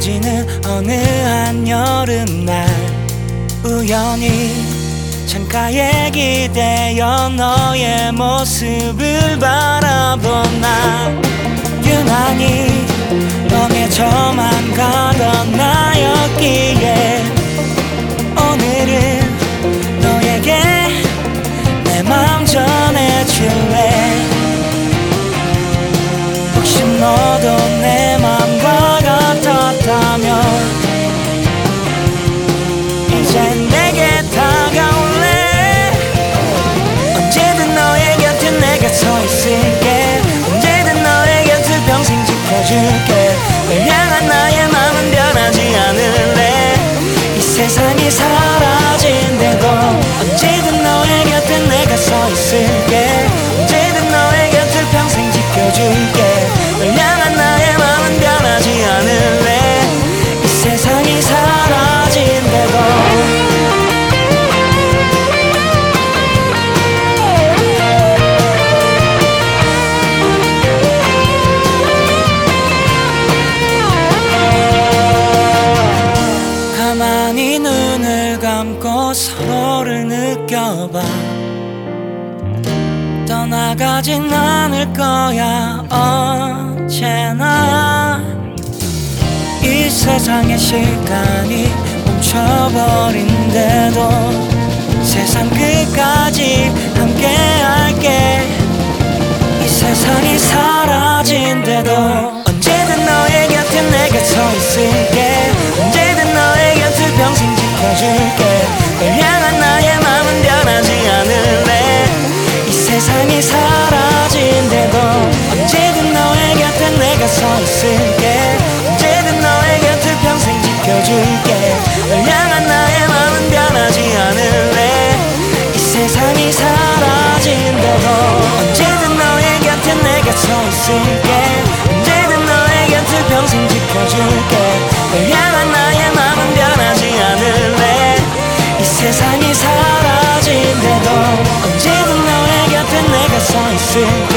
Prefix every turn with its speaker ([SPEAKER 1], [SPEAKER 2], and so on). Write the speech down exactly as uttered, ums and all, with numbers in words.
[SPEAKER 1] 흐려지는 어느 한여름날 우연히 창가에 기대어 너의 모습을 바라본 나 유난히 멍해져만 가던 나였기에 오늘은 너에게 내 맘 전해줄래. 혹시 너도 내 맘과 같았다면 이제 내게 다가올래. 언제든 너의 곁에 내가 서 있을게. 언제든 너의 곁을 평생 지켜줄게. 널 향한 나의 맘은 변하지 않을래. 이 세상이 사라진대도 언제든 너의 곁에 내가 서 있을게. 언제든 너의 곁을 평생 지켜줄게. 널 향한 나의 맘은 변하지 않을래. 이 세상이 사라진대도. 가만히 눈을 감고 서로를 느껴봐. 떠나가진 않을 거야 언제나. 이 세상의 시간이 멈춰버린대도 세상 끝까지 함께 할게. 이 세상이 사라진대도 언제든 너의 곁에 내가 서 있을게. 언제든 너의 곁을 평생 지켜줄게. 널 향한 나의 맘은 변하지 않을래. 이 세상이 사라진대도 언제든 너의 곁에 내가 서 있을게. 언제든 너의 곁을 평생 지켜줄게. 널 향한 나의 맘은 변하지 않을래. 이 세상이 사라진대도 언제든 너의 곁에 내가 서 있을게. 언제든 너의 곁을 평생 지켜줄게. 널 향한 나의 맘은 변하지 않을래. 이 세상이 사라진대도 언제든 너의 곁에 내가 서 있을게.